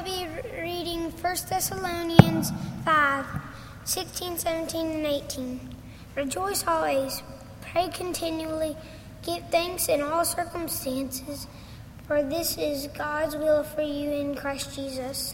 I'll be reading 1 Thessalonians 5, 16, 17, and 18. Rejoice always, pray continually, give thanks in all circumstances, for this is God's will for you in Christ Jesus.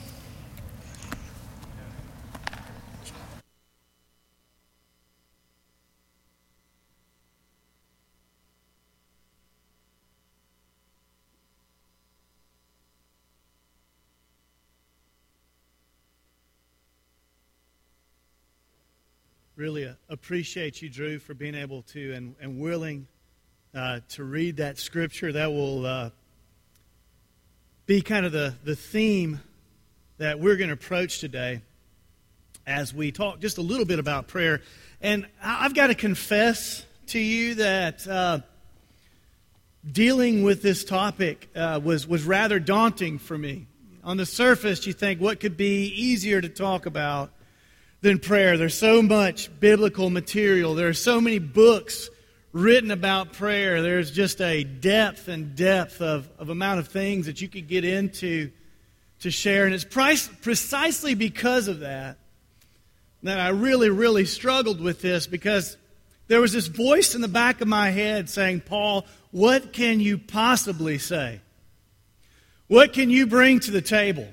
Really appreciate you, Drew, for being able to and willing to read that scripture. That will be kind of the theme that we're going to approach today as we talk just a little bit about prayer. And I've got to confess to you that dealing with this topic was rather daunting for me. On the surface, you think, what could be easier to talk about than prayer? There's so much biblical material. There are so many books written about prayer. There's just a depth of amount of things that you could get into to share. And it's precisely because of that I really struggled with this, because there was this voice in the back of my head saying, Paul, what can you possibly say? What can you bring to the table?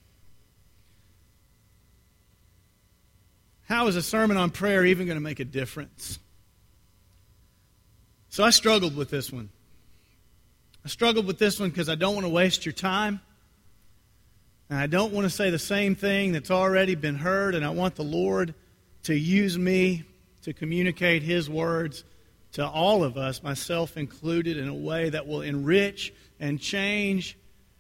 How is a sermon on prayer even going to make a difference? So I struggled with this one. I struggled with this one because I don't want to waste your time. And I don't want to say the same thing that's already been heard. And I want the Lord to use me to communicate His words to all of us, myself included, in a way that will enrich and change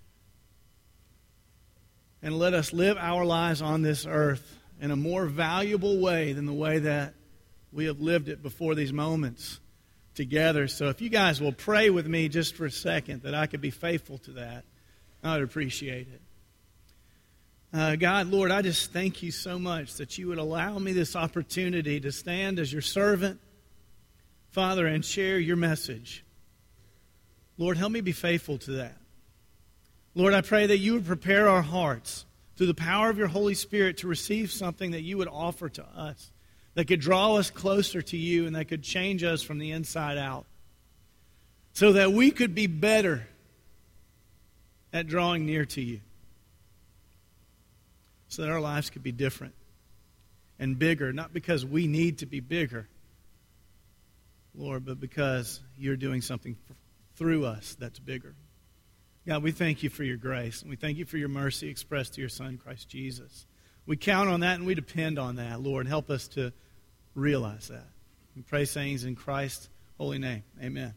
and let us live our lives on this earth in a more valuable way than the way that we have lived it before these moments together. So if you guys will pray with me just for a second that I could be faithful to that, I would appreciate it. God, Lord, I just thank you so much that you would allow me this opportunity to stand as your servant, Father, and share your message. Lord, help me be faithful to that. Lord, I pray that you would prepare our hearts through the power of your Holy Spirit to receive something that you would offer to us, that could draw us closer to you and that could change us from the inside out, so that we could be better at drawing near to you, so that our lives could be different and bigger, not because we need to be bigger, Lord, but because you're doing something through us that's bigger. God, we thank you for your grace, and we thank you for your mercy expressed to your Son, Christ Jesus. We count on that and we depend on that. Lord, help us to realize that. We pray things in Christ's holy name. Amen.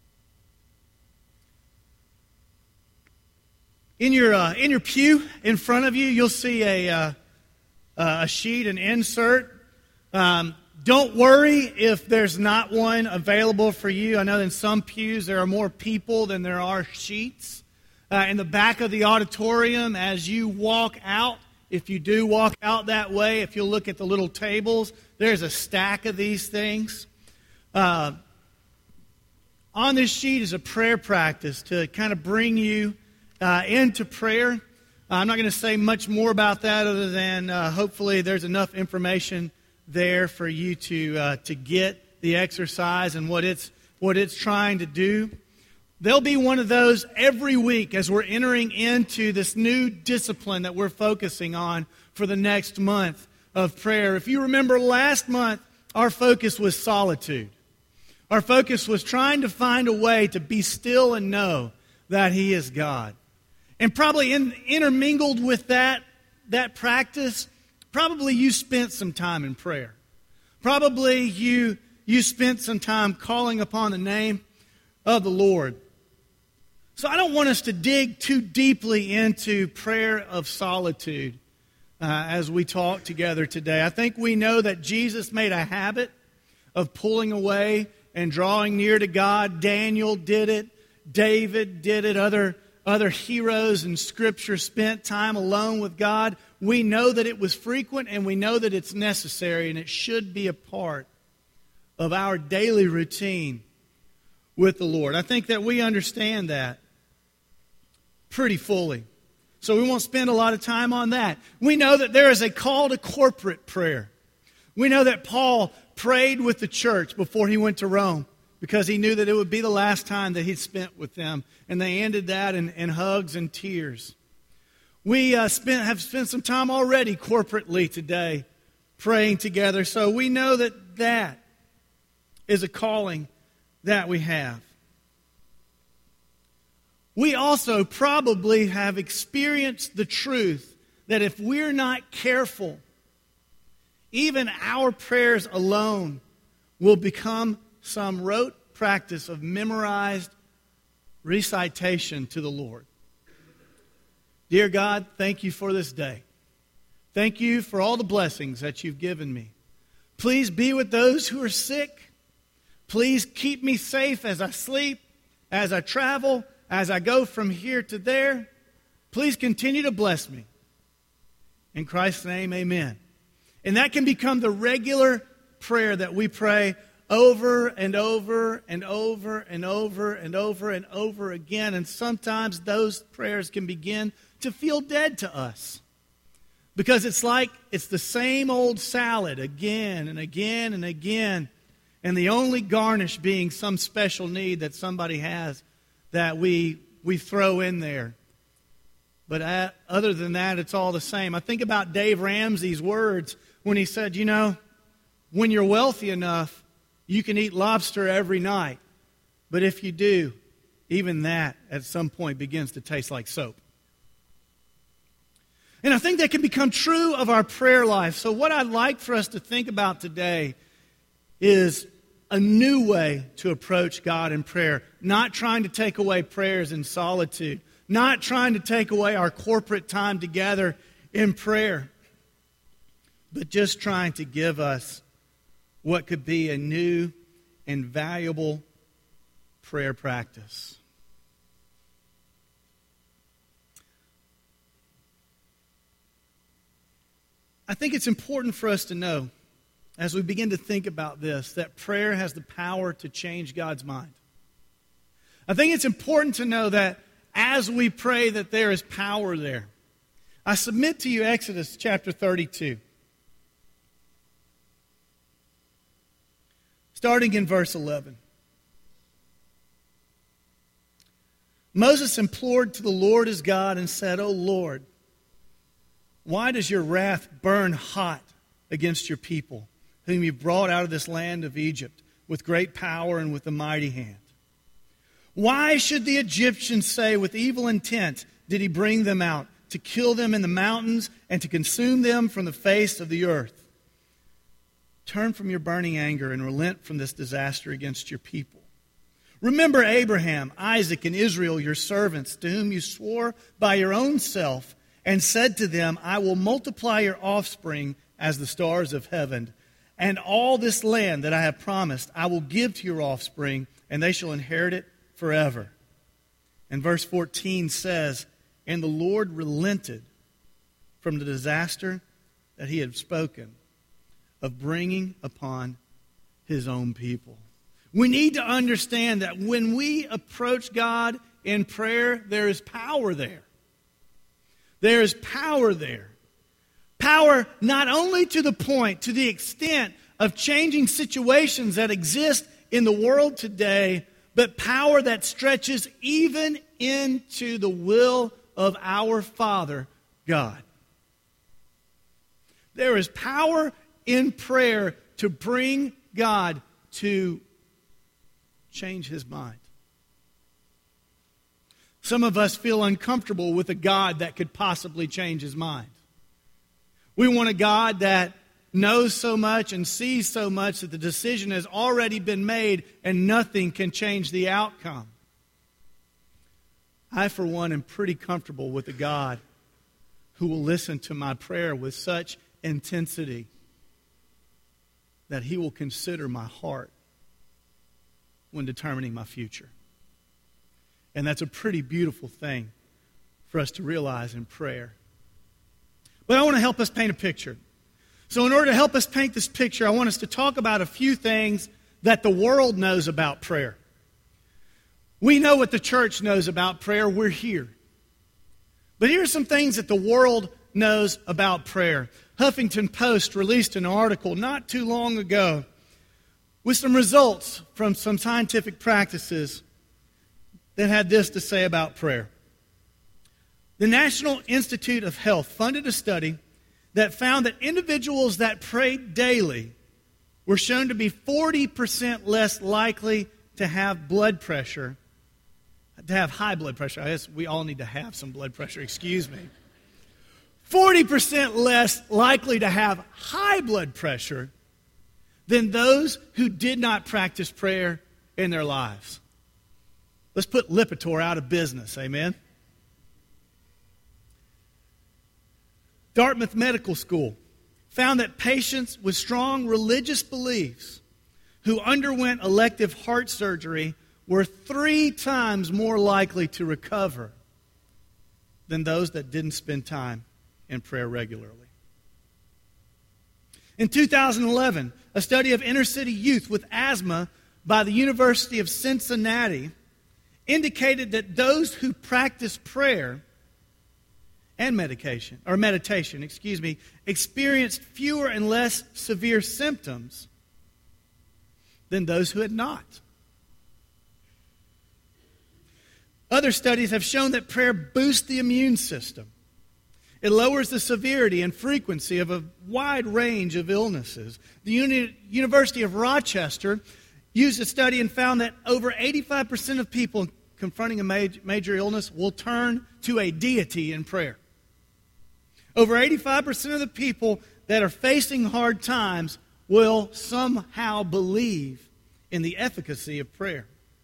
In your pew in front of you, you'll see a sheet, an insert. Don't worry if there's not one available for you. I know in some pews there are more people than there are sheets. In the back of the auditorium, as you walk out, if you do walk out that way, if you'll look at the little tables, there's a stack of these things. On this sheet is a prayer practice to kind of bring you into prayer. I'm not going to say much more about that other than hopefully there's enough information there for you to get the exercise and what it's trying to do. There'll be one of those every week as we're entering into this new discipline that we're focusing on for the next month of prayer. If you remember last month, our focus was solitude. Our focus was trying to find a way to be still and know that He is God. And probably intermingled with that practice, probably you spent some time in prayer. Probably you spent some time calling upon the name of the Lord. So I don't want us to dig too deeply into prayer of solitude as we talk together today. I think we know that Jesus made a habit of pulling away and drawing near to God. Daniel did it. David did it. Other heroes in Scripture spent time alone with God. We know that it was frequent, and we know that it's necessary, and it should be a part of our daily routine with the Lord. I think that we understand that pretty fully. so we won't spend a lot of time on that. We know that there is a call to corporate prayer. We know that Paul prayed with the church before he went to Rome because he knew that it would be the last time that he'd spent with them, and they ended that in hugs and tears. We have spent some time already corporately today praying together, so we know that that is a calling that we have. We also probably have experienced the truth that if we're not careful, even our prayers alone will become some rote practice of memorized recitation to the Lord. Dear God, thank you for this day. Thank you for all the blessings that you've given me. Please be with those who are sick. Please keep me safe as I sleep, as I travel, as I go from here to there. Please continue to bless me. In Christ's name, amen. And that can become the regular prayer that we pray over and over and over and over and over and over again. And sometimes those prayers can begin to feel dead to us. Because it's like it's the same old salad again and again and again. And the only garnish being some special need that somebody has that we throw in there. But other than that, it's all the same. I think about Dave Ramsey's words when he said, you know, when you're wealthy enough, you can eat lobster every night. But if you do, even that at some point begins to taste like soap. And I think that can become true of our prayer life. So what I'd like for us to think about today is a new way to approach God in prayer. Not trying to take away prayers in solitude. Not trying to take away our corporate time together in prayer. But just trying to give us what could be a new and valuable prayer practice. I think it's important for us to know, as we begin to think about this, that prayer has the power to change God's mind. I think it's important to know that as we pray that there is power there. I submit to you Exodus chapter 32. Starting in verse 11. Moses implored to the Lord his God and said, O Lord, why does your wrath burn hot against your people, whom you brought out of this land of Egypt with great power and with a mighty hand? Why should the Egyptians say, with evil intent did he bring them out, to kill them in the mountains and to consume them from the face of the earth? Turn from your burning anger and relent from this disaster against your people. Remember Abraham, Isaac, and Israel, your servants, to whom you swore by your own self, and said to them, I will multiply your offspring as the stars of heaven, and all this land that I have promised I will give to your offspring, and they shall inherit it forever. And verse 14 says, and the Lord relented from the disaster that he had spoken of bringing upon his own people. We need to understand that when we approach God in prayer, there is power there. There is power there. Power not only to the point, to the extent of changing situations that exist in the world today, but power that stretches even into the will of our Father, God. There is power in prayer to bring God to change his mind. Some of us feel uncomfortable with a God that could possibly change his mind. We want a God that knows so much and sees so much that the decision has already been made and nothing can change the outcome. I, for one, am pretty comfortable with a God who will listen to my prayer with such intensity that he will consider my heart when determining my future. And that's a pretty beautiful thing for us to realize in prayer. But I want to help us paint a picture. So in order to help us paint this picture, I want us to talk about a few things that the world knows about prayer. We know what the church knows about prayer. We're here. But here are some things that the world knows about prayer. Huffington Post released an article not too long ago with some results from some scientific practices that had this to say about prayer. The National Institute of Health funded a study that found that individuals that prayed daily were shown to be 40% less likely to have blood pressure, to have high blood pressure. I guess we all need to have some blood pressure, excuse me. 40% less likely to have high blood pressure than those who did not practice prayer in their lives. Let's put Lipitor out of business, amen? Dartmouth Medical School found that patients with strong religious beliefs who underwent elective heart surgery were 3 times more likely to recover than those that didn't spend time in prayer regularly. In 2011, a study of inner-city youth with asthma by the University of Cincinnati indicated that those who practice prayer and meditation, experienced fewer and less severe symptoms than those who had not. Other studies have shown that prayer boosts the immune system. It lowers the severity and frequency of a wide range of illnesses. The University of Rochester used a study and found that over 85% of people confronting a major illness will turn to a deity in prayer. Over 85% of the people that are facing hard times will somehow believe in the efficacy of prayer.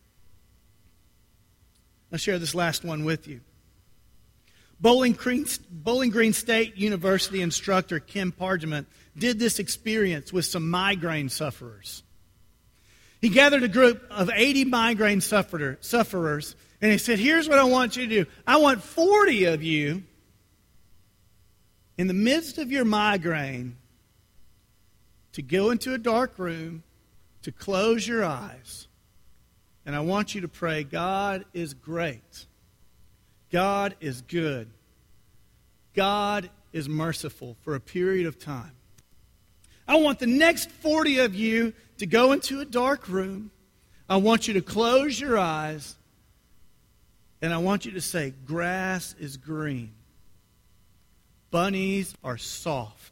I'll share this last one with you. Bowling Green State University instructor Kim Pargament did this experience with some migraine sufferers. He gathered a group of 80 migraine sufferers, and he said, here's what I want you to do. I want 40 of you, in the midst of your migraine, to go into a dark room, to close your eyes, and I want you to pray, God is great. God is good. God is merciful for a period of time. I want the next 40 of you to go into a dark room. I want you to close your eyes. And I want you to say, grass is green. Bunnies are soft.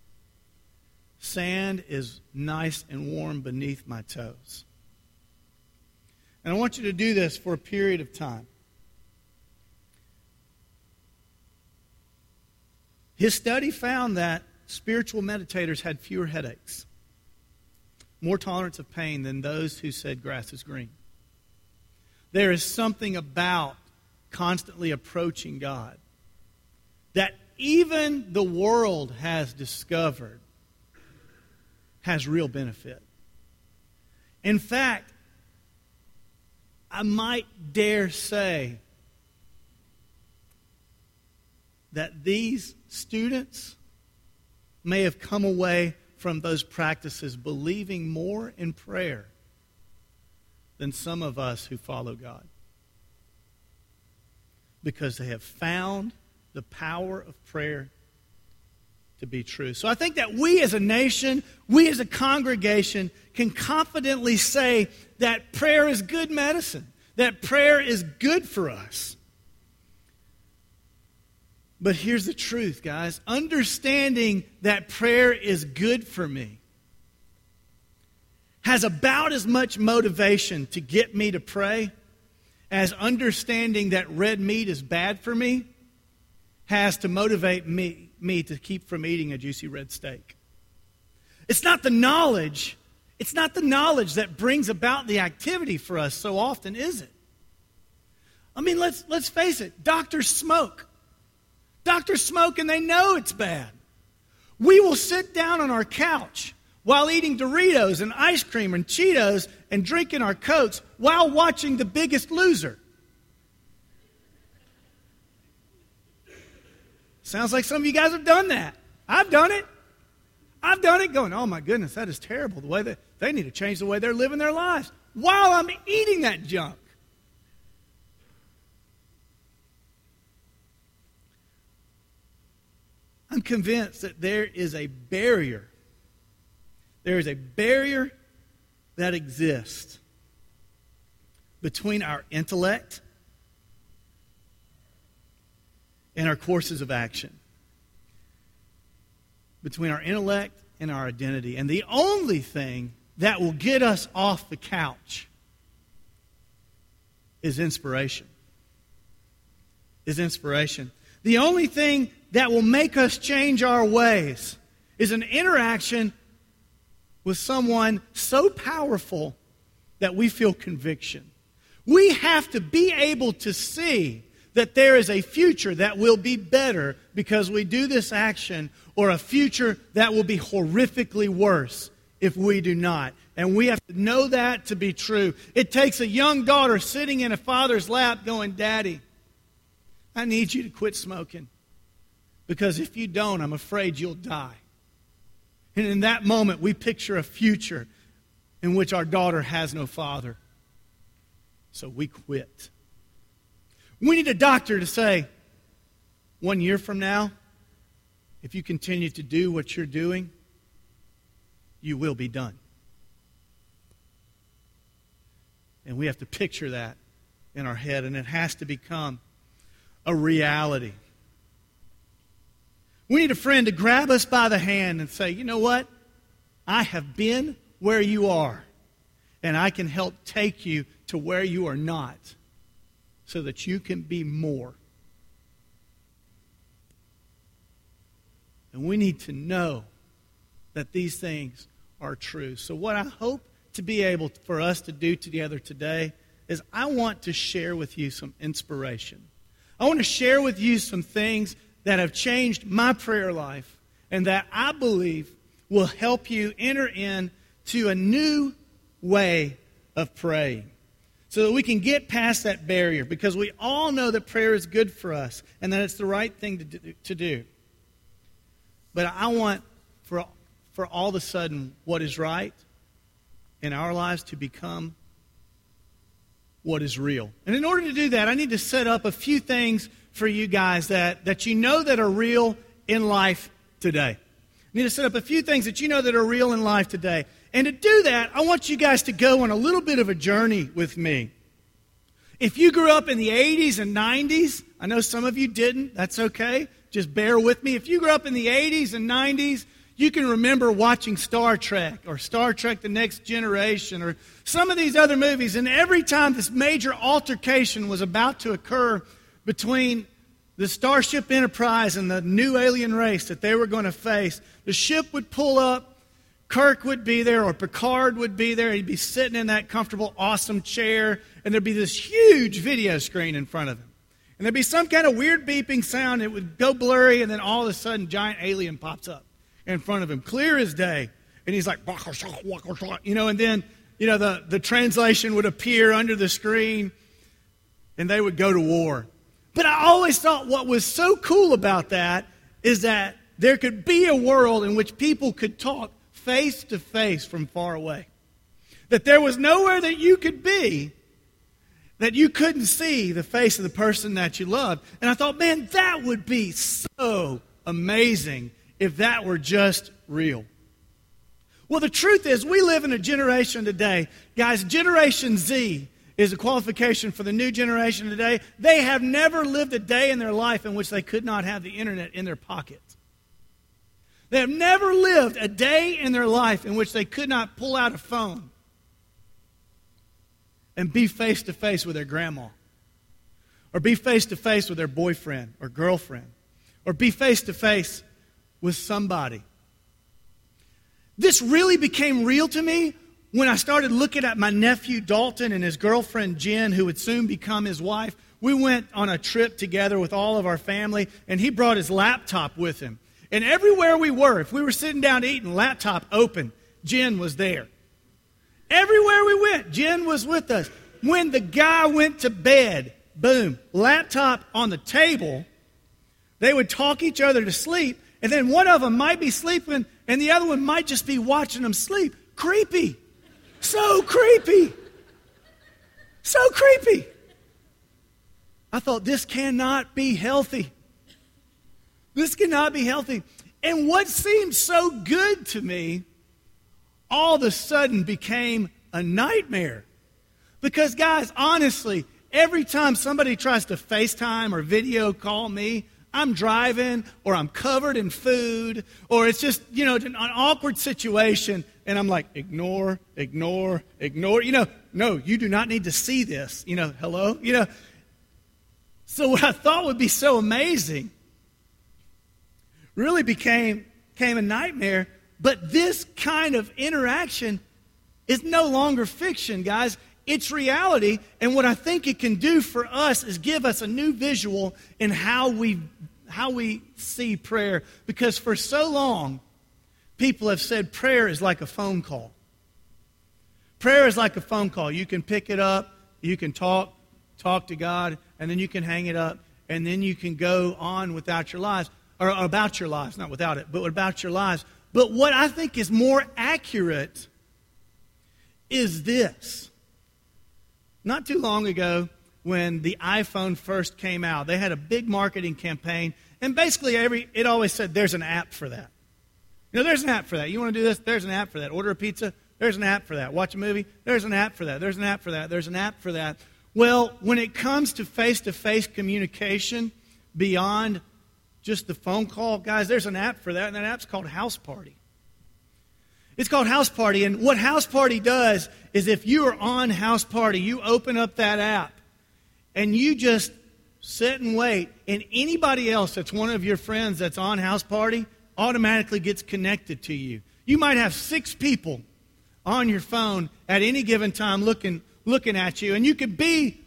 Sand is nice and warm beneath my toes. And I want you to do this for a period of time. His study found that spiritual meditators had fewer headaches, more tolerance of pain than those who said grass is green. There is something about constantly approaching God that even the world has discovered has real benefit. In fact, I might dare say that these students may have come away from those practices believing more in prayer than some of us who follow God. Because they have found the power of prayer to be true. So I think that we as a nation, we as a congregation can confidently say that prayer is good medicine, that prayer is good for us. But here's the truth, guys. Understanding that prayer is good for me has about as much motivation to get me to pray as understanding that red meat is bad for me has to motivate me to keep from eating a juicy red steak. It's not the knowledge that brings about the activity for us so often, is it? I mean, let's face it. Doctors smoke. Doctors smoke and they know it's bad. We will sit down on our couch while eating Doritos and ice cream and Cheetos and drinking our Cokes while watching The Biggest Loser. Sounds like some of you guys have done that. I've done it. I've done it going, oh my goodness, that is terrible. The way that they need to change the way they're living their lives while I'm eating that junk. I'm convinced that there is a barrier. There is a barrier that exists between our intellect and our courses of action. Between our intellect and our identity. And the only thing that will get us off the couch is inspiration. The only thing that will make us change our ways is an interaction with someone so powerful that we feel conviction. We have to be able to see that there is a future that will be better because we do this action, or a future that will be horrifically worse if we do not. And we have to know that to be true. It takes a young daughter sitting in a father's lap going, "Daddy, I need you to quit smoking. Because if you don't, I'm afraid you'll die." And in that moment, we picture a future in which our daughter has no father. So we quit. We need a doctor to say, 1 year from now, if you continue to do what you're doing, you will be done. And we have to picture that in our head, and it has to become a reality. We need a friend to grab us by the hand and say, "You know what? I have been where you are, and I can help take you to where you are not so that you can be more." And we need to know that these things are true. So what I hope to be able for us to do together today is I want to share with you some inspiration. I want to share with you some things that have changed my prayer life and that I believe will help you enter into a new way of praying so that we can get past that barrier, because we all know that prayer is good for us and that it's the right thing to do. But I want for all of a sudden what is right in our lives to become what is real. And in order to do that, I need to set up a few things for you guys that you know that are real in life today. I need to set up a few things that you know that are real in life today. And to do that, I want you guys to go on a little bit of a journey with me. If you grew up in the 80s and 90s, I know some of you didn't, that's okay. Just bear with me. If you grew up in the 80s and 90s, you can remember watching Star Trek or Star Trek The Next Generation or some of these other movies. And every time this major altercation was about to occur between the Starship Enterprise and the new alien race that they were going to face, the ship would pull up, Kirk would be there, or Picard would be there. He'd be sitting in that comfortable, awesome chair, and there'd be this huge video screen in front of him. And there'd be some kind of weird beeping sound. It would go blurry, and then all of a sudden, giant alien pops up in front of him, clear as day. And he's like, and then, the translation would appear under the screen, and they would go to war. But I always thought what was so cool about that is that there could be a world in which people could talk face to face from far away. That there was nowhere that you could be that you couldn't see the face of the person that you loved. And I thought, man, that would be so amazing if that were just real. Well, the truth is, we live in a generation today. Guys, Generation Z is a qualification for the new generation today. They have never lived a day in their life in which they could not have the internet in their pocket. They have never lived a day in their life in which they could not pull out a phone and be face-to-face with their grandma, or be face-to-face with their boyfriend or girlfriend, or be face-to-face with somebody. This really became real to me when I started looking at my nephew Dalton and his girlfriend Jen, who would soon become his wife. We went on a trip together with all of our family, and he brought his laptop with him. And everywhere we were, if we were sitting down eating, laptop open, Jen was there. Everywhere we went, Jen was with us. When the guy went to bed, boom, laptop on the table, they would talk each other to sleep, and then one of them might be sleeping, and the other one might just be watching them sleep. Creepy. So creepy. So creepy. I thought, this cannot be healthy. This cannot be healthy. And what seemed so good to me all of a sudden became a nightmare. Because, guys, honestly, every time somebody tries to FaceTime or video call me, I'm driving or I'm covered in food or it's just, an awkward situation. And I'm like, ignore. No, you do not need to see this. Hello? So what I thought would be so amazing really became a nightmare. But this kind of interaction is no longer fiction, guys. It's reality. And what I think it can do for us is give us a new visual in how we see prayer. Because for so long, people have said prayer is like a phone call. Prayer is like a phone call. You can pick it up, you can talk to God, and then you can hang it up, and then you can go on without your lives. Or about your lives, not without it, but about your lives. But what I think is more accurate is this. Not too long ago, when the iPhone first came out, they had a big marketing campaign, and basically it always said, there's an app for that. There's an app for that. You want to do this? There's an app for that. Order a pizza? There's an app for that. Watch a movie? There's an app for that. There's an app for that. There's an app for that. Well, when it comes to face-to-face communication beyond just the phone call, guys, there's an app for that, and that app's called House Party. It's called House Party, and what House Party does is if you are on House Party, you open up that app, and you just sit and wait, and anybody else that's one of your friends that's on House Party automatically gets connected to you. You might have 6 people on your phone at any given time looking at you, and you could be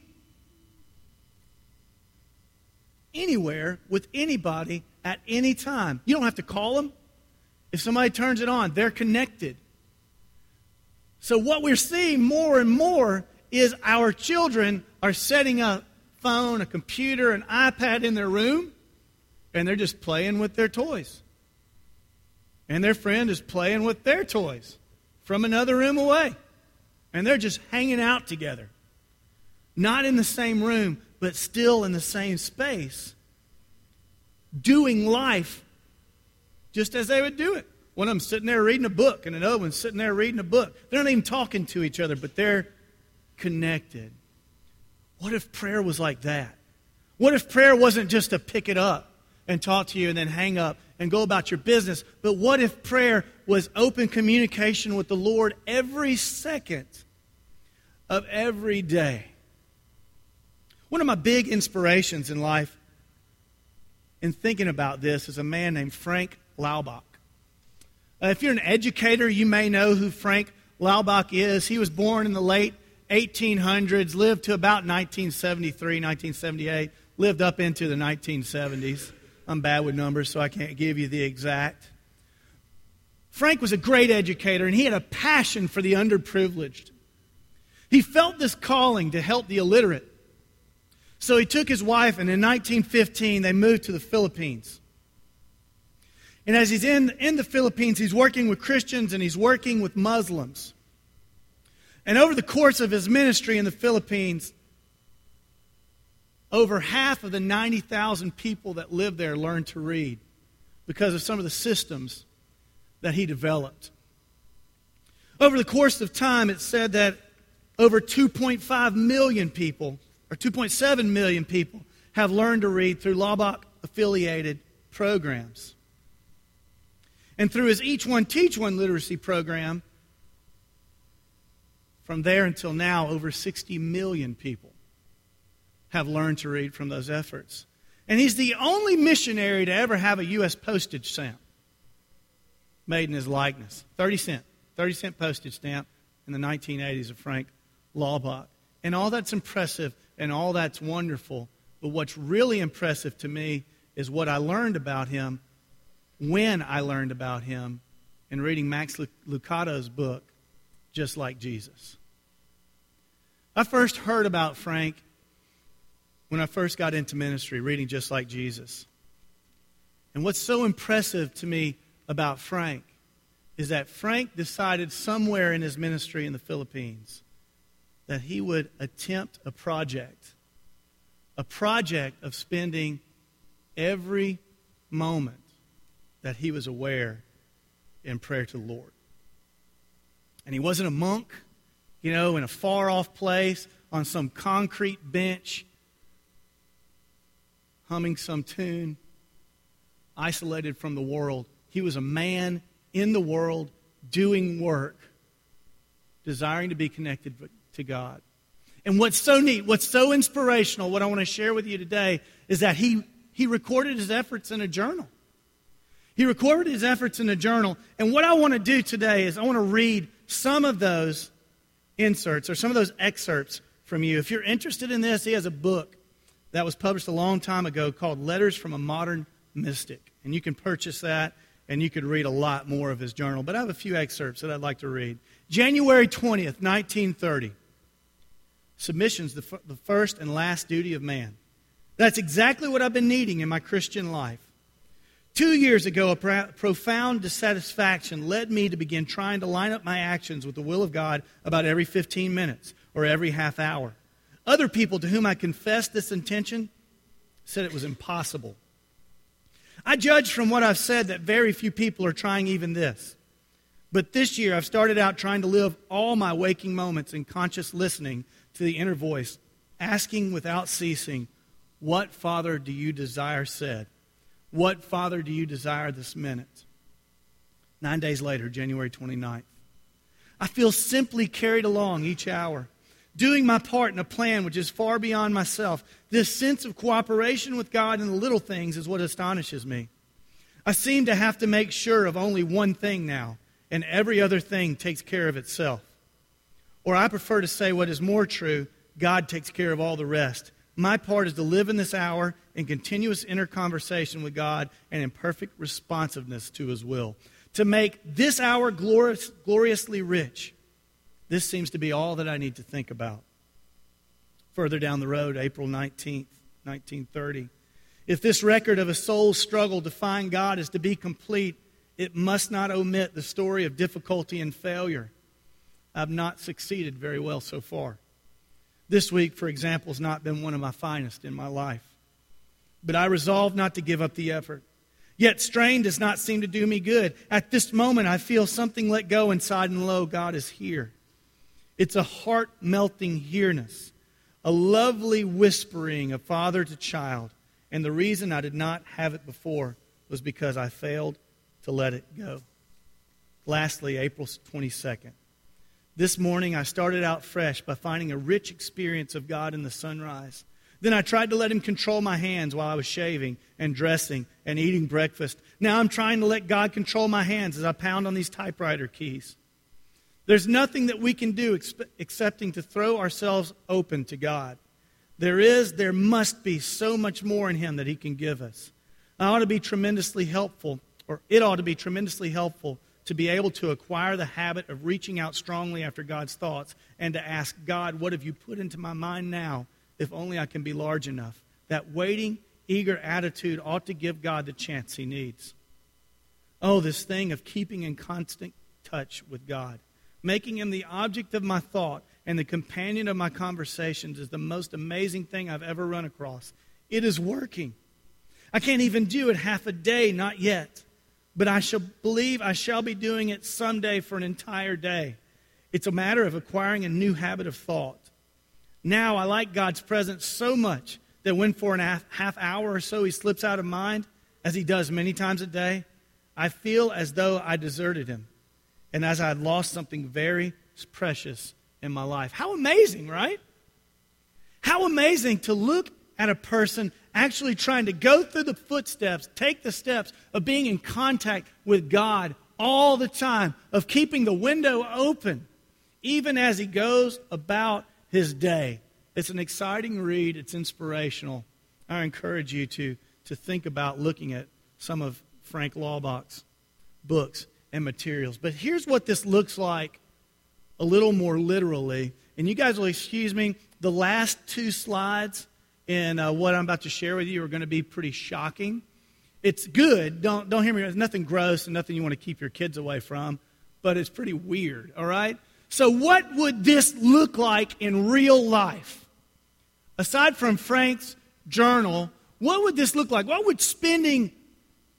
anywhere with anybody at any time. You don't have to call them. If somebody turns it on, they're connected. So what we're seeing more and more is our children are setting a phone, a computer, an iPad in their room, and they're just playing with their toys. And their friend is playing with their toys from another room away. And they're just hanging out together. Not in the same room, but still in the same space, doing life just as they would do it. One of them sitting there reading a book, and another one's sitting there reading a book. They're not even talking to each other, but they're connected. What if prayer was like that? What if prayer wasn't just to pick it up and talk to you and then hang up and go about your business? But what if prayer was open communication with the Lord every second of every day? One of my big inspirations in life in thinking about this is a man named Frank Laubach. If you're an educator, you may know who Frank Laubach is. He was born in the late 1800s, lived to about 1973, 1978, lived up into the 1970s. I'm bad with numbers, so I can't give you the exact. Frank was a great educator, and he had a passion for the underprivileged. He felt this calling to help the illiterate. So he took his wife, and in 1915, they moved to the Philippines. And as he's in the Philippines, he's working with Christians and he's working with Muslims. And over the course of his ministry in the Philippines, over half of the 90,000 people that lived there learned to read because of some of the systems that he developed. Over the course of time, it's said that over 2.5 million people, or 2.7 million people, have learned to read through Laubach-affiliated programs. And through his Each One Teach One literacy program, from there until now, over 60 million people have learned to read from those efforts. And he's the only missionary to ever have a U.S. postage stamp made in his likeness. 30 cent postage stamp in the 1980s of Frank Laubach. And all that's impressive and all that's wonderful. But what's really impressive to me is what I learned about him when I learned about him in reading Max Lucado's book, Just Like Jesus. I first heard about Frank when I first got into ministry, reading Just Like Jesus. And what's so impressive to me about Frank is that Frank decided somewhere in his ministry in the Philippines that he would attempt a project of spending every moment that he was aware in prayer to the Lord. And he wasn't a monk, in a far-off place on some concrete bench, humming some tune, isolated from the world. He was a man in the world doing work, desiring to be connected to God. And what's so neat, what's so inspirational, what I want to share with you today is that he recorded his efforts in a journal. He recorded his efforts in a journal. And what I want to do today is I want to read some of those inserts or some of those excerpts from you. If you're interested in this, he has a book that was published a long time ago called Letters from a Modern Mystic. And you can purchase that, and you could read a lot more of his journal. But I have a few excerpts that I'd like to read. January 20th, 1930. Submission's the first and last duty of man. That's exactly what I've been needing in my Christian life. 2 years ago, a profound dissatisfaction led me to begin trying to line up my actions with the will of God about every 15 minutes or every half hour. Other people to whom I confessed this intention said it was impossible. I judge from what I've said that very few people are trying even this. But this year, I've started out trying to live all my waking moments in conscious listening to the inner voice, asking without ceasing, "What, Father, do you desire said? What, Father, do you desire this minute?" 9 days later, January 29th. I feel simply carried along each hour, doing my part in a plan which is far beyond myself. This sense of cooperation with God in the little things is what astonishes me. I seem to have to make sure of only one thing now, and every other thing takes care of itself. Or I prefer to say what is more true, God takes care of all the rest. My part is to live in this hour in continuous inner conversation with God and in perfect responsiveness to His will. To make this hour gloriously rich. This seems to be all that I need to think about. Further down the road, April 19th, 1930. If this record of a soul's struggle to find God is to be complete, it must not omit the story of difficulty and failure. I've not succeeded very well so far. This week, for example, has not been one of my finest in my life. But I resolve not to give up the effort. Yet strain does not seem to do me good. At this moment, I feel something let go inside and lo, God is here. It's a heart-melting here-ness, a lovely whispering of father to child. And the reason I did not have it before was because I failed to let it go. Lastly, April 22nd. This morning, I started out fresh by finding a rich experience of God in the sunrise. Then I tried to let Him control my hands while I was shaving and dressing and eating breakfast. Now I'm trying to let God control my hands as I pound on these typewriter keys. There's nothing that we can do excepting to throw ourselves open to God. There must be so much more in Him that He can give us. It ought to be tremendously helpful to be able to acquire the habit of reaching out strongly after God's thoughts and to ask God, what have you put into my mind now, if only I can be large enough? That waiting, eager attitude ought to give God the chance He needs. Oh, this thing of keeping in constant touch with God, making Him the object of my thought and the companion of my conversations is the most amazing thing I've ever run across. It is working. I can't even do it half a day, not yet. But I believe I shall be doing it someday for an entire day. It's a matter of acquiring a new habit of thought. Now I like God's presence so much that when for a half hour or so He slips out of mind, as He does many times a day, I feel as though I deserted Him and as I had lost something very precious in my life. How amazing, right? How amazing to look at a person actually trying to go through the footsteps, take the steps of being in contact with God all the time, of keeping the window open, even as he goes about his day. It's an exciting read. It's inspirational. I encourage you to think about looking at some of Frank Laubach's books and materials. But here's what this looks like a little more literally. And you guys will excuse me, the last two slides in what I'm about to share with you are going to be pretty shocking. It's good. Don't hear me. There's nothing gross and nothing you want to keep your kids away from, but it's pretty weird, all right? So what would this look like in real life? Aside from Frank's journal, what would this look like? What would spending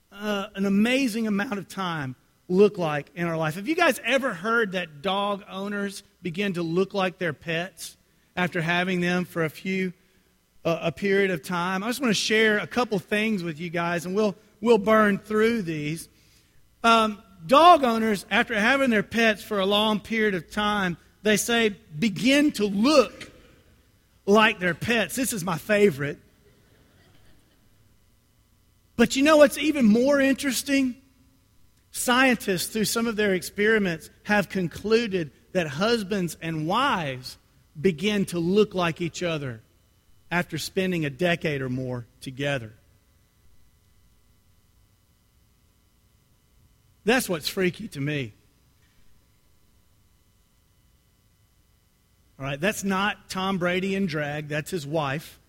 an amazing amount of time look like in our life? Have you guys ever heard that dog owners begin to look like their pets after having them for a period of time? I just want to share a couple things with you guys, and we'll burn through these. Dog owners, after having their pets for a long period of time, they say begin to look like their pets. This is my favorite. But you know what's even more interesting? Scientists, through some of their experiments, have concluded that husbands and wives begin to look like each other after spending a decade or more together. That's what's freaky to me. All right, that's not Tom Brady in drag. That's his wife.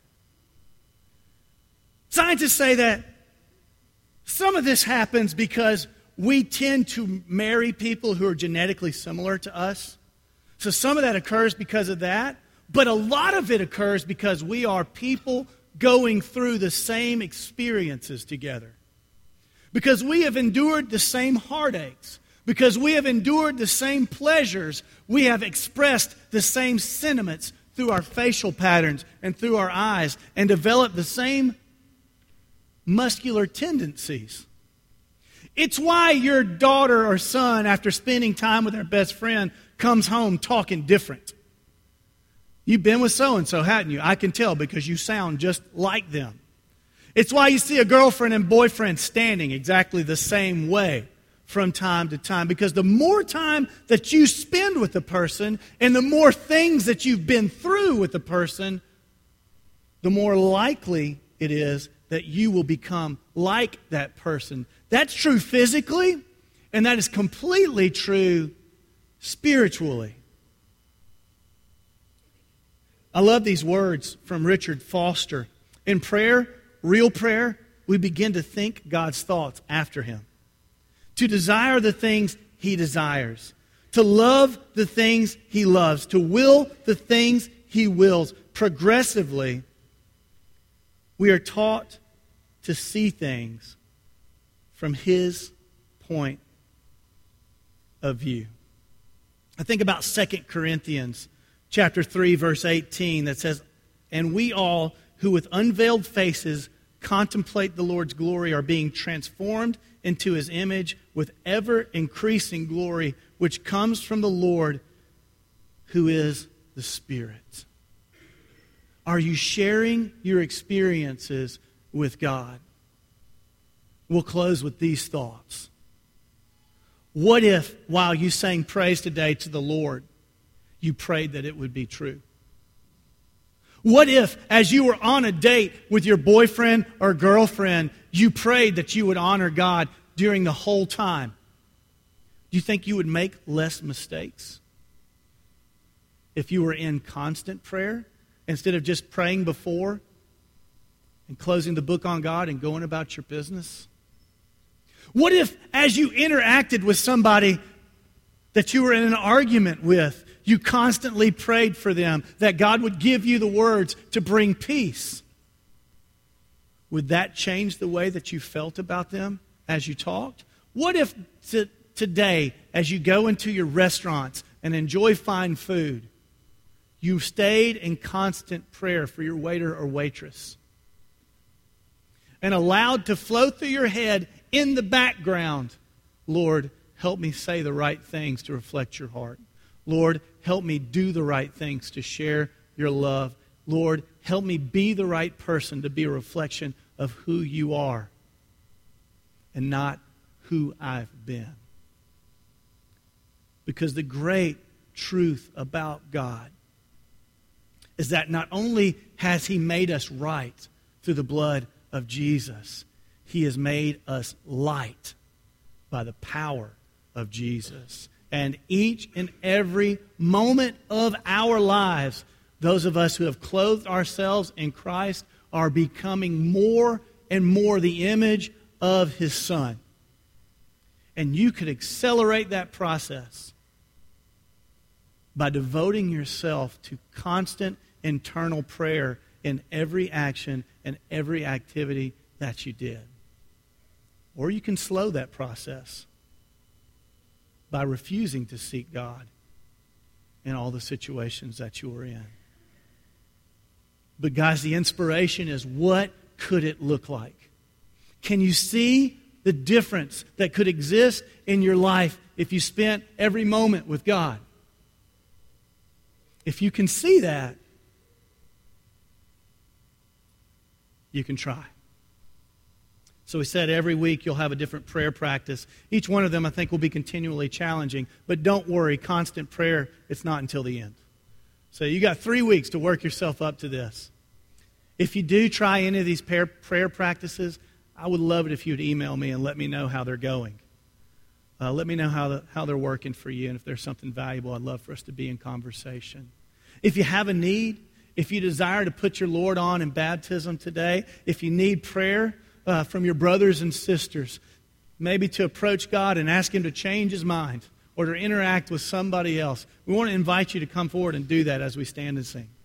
Scientists say that some of this happens because we tend to marry people who are genetically similar to us. So some of that occurs because of that. But a lot of it occurs because we are people going through the same experiences together. Because we have endured the same heartaches. Because we have endured the same pleasures. We have expressed the same sentiments through our facial patterns and through our eyes, and developed the same muscular tendencies. It's why your daughter or son, after spending time with their best friend, comes home talking different. You've been with so-and-so, hadn't you? I can tell because you sound just like them. It's why you see a girlfriend and boyfriend standing exactly the same way from time to time. Because the more time that you spend with the person and the more things that you've been through with the person, the more likely it is that you will become like that person. That's true physically, and that is completely true spiritually. I love these words from Richard Foster. In prayer, real prayer, we begin to think God's thoughts after Him. To desire the things He desires. To love the things He loves. To will the things He wills. Progressively, we are taught to see things from His point of view. I think about 2 Corinthians chapter 3, verse 18, that says, "And we all who with unveiled faces contemplate the Lord's glory are being transformed into His image with ever-increasing glory, which comes from the Lord, who is the Spirit." Are you sharing your experiences with God? We'll close with these thoughts. What if, while you sang praise today to the Lord, you prayed that it would be true? What if, as you were on a date with your boyfriend or girlfriend, you prayed that you would honor God during the whole time? Do you think you would make less mistakes if you were in constant prayer instead of just praying before and closing the book on God and going about your business? What if, as you interacted with somebody that you were in an argument with, you constantly prayed for them, that God would give you the words to bring peace? Would that change the way that you felt about them as you talked? What if today, as you go into your restaurants and enjoy fine food, you stayed in constant prayer for your waiter or waitress and allowed to flow through your head in the background, "Lord, help me say the right things to reflect your heart. Lord, help me do the right things to share your love. Lord, help me be the right person to be a reflection of who you are and not who I've been." Because the great truth about God is that not only has He made us right through the blood of Jesus, He has made us light by the power of Jesus. And each and every moment of our lives, those of us who have clothed ourselves in Christ are becoming more and more the image of His Son. And you could accelerate that process by devoting yourself to constant internal prayer in every action and every activity that you did. Or you can slow that process by refusing to seek God in all the situations that you are in. But guys, the inspiration is, what could it look like? Can you see the difference that could exist in your life if you spent every moment with God? If you can see that, you can try. So we said every week you'll have a different prayer practice. Each one of them, I think, will be continually challenging. But don't worry, constant prayer, it's not until the end. So you got 3 weeks to work yourself up to this. If you do try any of these prayer practices, I would love it if you would email me and let me know how they're going. Let me know how they're working for you. And if there's something valuable, I'd love for us to be in conversation. If you have a need, if you desire to put your Lord on in baptism today, if you need prayer from your brothers and sisters, maybe to approach God and ask Him to change His mind or to interact with somebody else, we want to invite you to come forward and do that as we stand and sing.